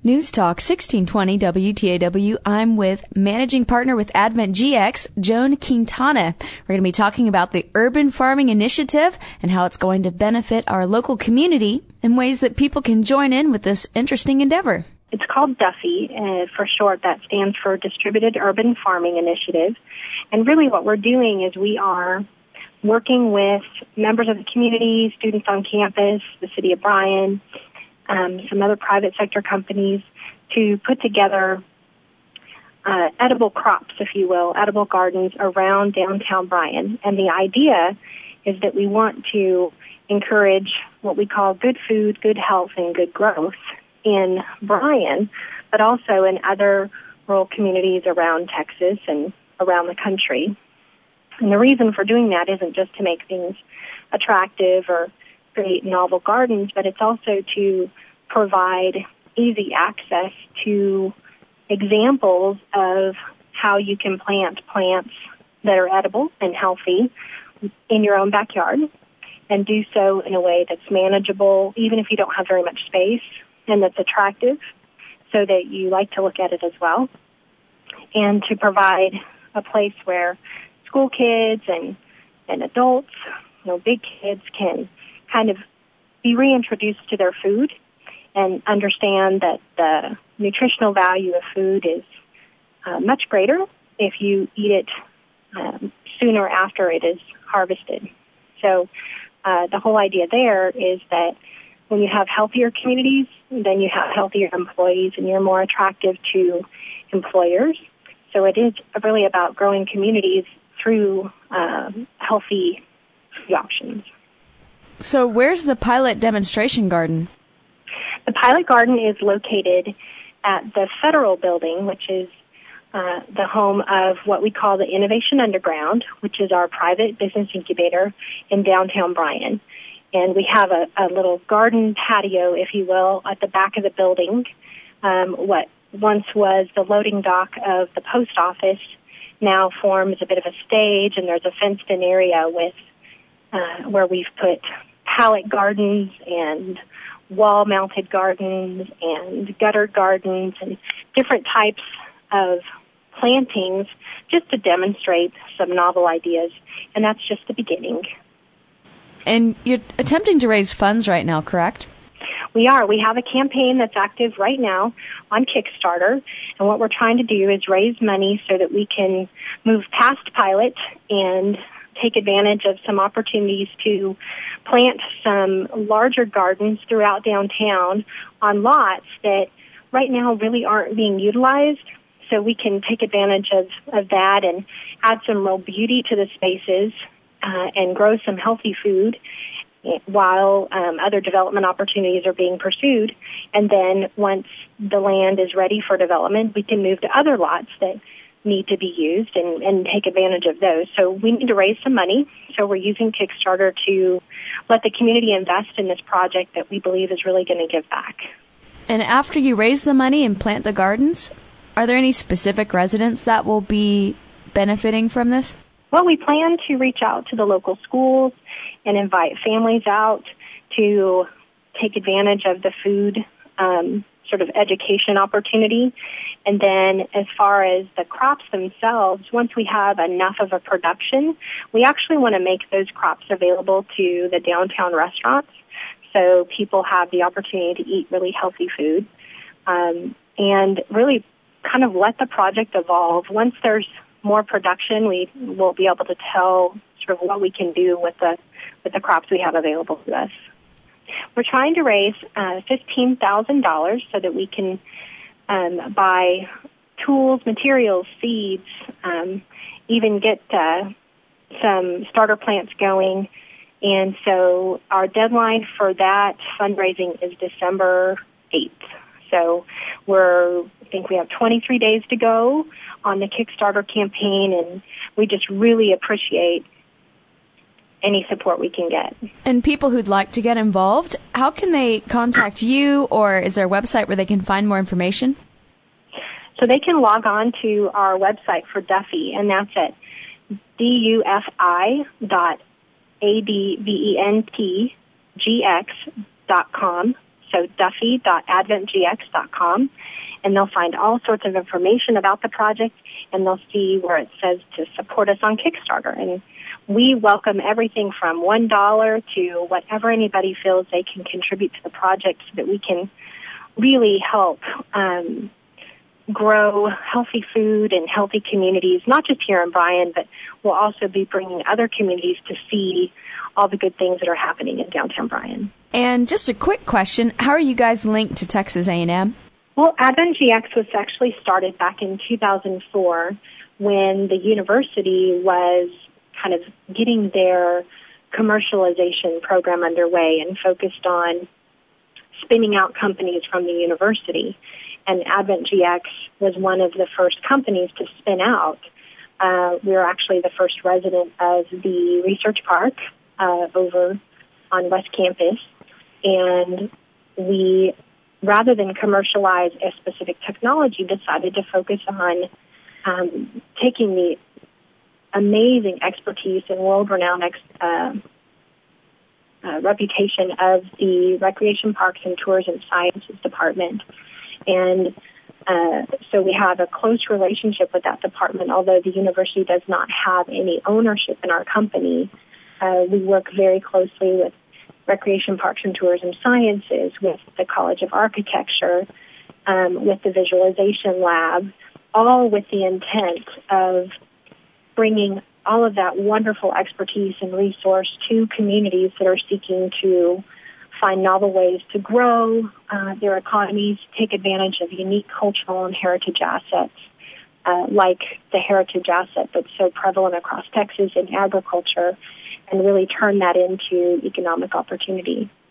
News Talk 1620 WTAW. I'm with managing partner with Advent GX, Joan Quintana. We're going to be talking about the Urban Farming Initiative and how it's going to benefit our local community in ways that people can join in with this interesting endeavor. It's called DUFI, for short. That stands for Distributed Urban Farming Initiative. And really what we're doing is we are working with members of the community, students on campus, the city of Bryan, some other private sector companies to put together edible crops, if you will, edible gardens around downtown Bryan. And the idea is that we want to encourage what we call good food, good health, and good growth in Bryan, but also in other rural communities around Texas and around the country. And the reason for doing that isn't just to make things attractive or create novel gardens, but it's also to provide easy access to examples of how you can plant plants that are edible and healthy in your own backyard and do so in a way that's manageable, even if you don't have very much space, and that's attractive so that you like to look at it as well, and to provide a place where school kids and adults, big kids can kind of be reintroduced to their food and understand that the nutritional value of food is much greater if you eat it sooner after it is harvested. So the whole idea there is that when you have healthier communities, then you have healthier employees and you're more attractive to employers. So it is really about growing communities through healthy food options. So where's the pilot demonstration garden? The pilot garden is located at the Federal Building, which is the home of what we call the Innovation Underground, which is our private business incubator in downtown Bryan. And we have a little garden patio, if you will, at the back of the building. What once was the loading dock of the post office now forms a bit of a stage, and there's a fenced-in area with where we've put pallet gardens and wall-mounted gardens and gutter gardens and different types of plantings just to demonstrate some novel ideas. And that's just the beginning. And you're attempting to raise funds right now, correct? We are. We have a campaign that's active right now on Kickstarter, and what we're trying to do is raise money so that we can move past pilot and take advantage of some opportunities to plant some larger gardens throughout downtown on lots that right now really aren't being utilized. So we can take advantage of that and add some real beauty to the spaces and grow some healthy food while other development opportunities are being pursued. And then once the land is ready for development, we can move to other lots that need to be used and take advantage of those. So we need to raise some money. So we're using Kickstarter to let the community invest in this project that we believe is really going to give back. And after you raise the money and plant the gardens, are there any specific residents that will be benefiting from this? Well, we plan to reach out to the local schools and invite families out to take advantage of the food sort of education opportunity. And then as far as the crops themselves, once we have enough of a production, we actually want to make those crops available to the downtown restaurants so people have the opportunity to eat really healthy food and really kind of let the project evolve. Once there's more production, we will be able to tell sort of what we can do with the crops we have available to us. We're trying to raise $15,000 so that we can buy tools, materials, seeds, even get some starter plants going. And so our deadline for that fundraising is December 8th. So I think we have 23 days to go on the Kickstarter campaign, and we just really appreciate any support we can get. And people who'd like to get involved, how can they contact you, or is there a website where they can find more information? So they can log on to our website for DUFI, and that's at dufi.adventgx.com. so duffy.adventgx.com, and they'll find all sorts of information about the project, and they'll see where it says to support us on Kickstarter. And we welcome everything from $1 to whatever anybody feels they can contribute to the project so that we can really help grow healthy food and healthy communities, not just here in Bryan, but we'll also be bringing other communities to see all the good things that are happening in downtown Bryan. And just a quick question, how are you guys linked to Texas A&M? Well, AdventGX was actually started back in 2004 when the university was kind of getting their commercialization program underway and focused on spinning out companies from the university. And AdventGX was one of the first companies to spin out. We were actually the first resident of the research park over on West Campus. And we, rather than commercialize a specific technology, decided to focus on taking the amazing expertise and world-renowned reputation of the Recreation Parks and Tourism Sciences Department. And so we have a close relationship with that department. Although the university does not have any ownership in our company, we work very closely with Recreation Parks and Tourism Sciences, with the College of Architecture, with the Visualization Lab, all with the intent of bringing all of that wonderful expertise and resource to communities that are seeking to find novel ways to grow their economies, take advantage of unique cultural and heritage assets, like the heritage asset that's so prevalent across Texas in agriculture, and really turn that into economic opportunity.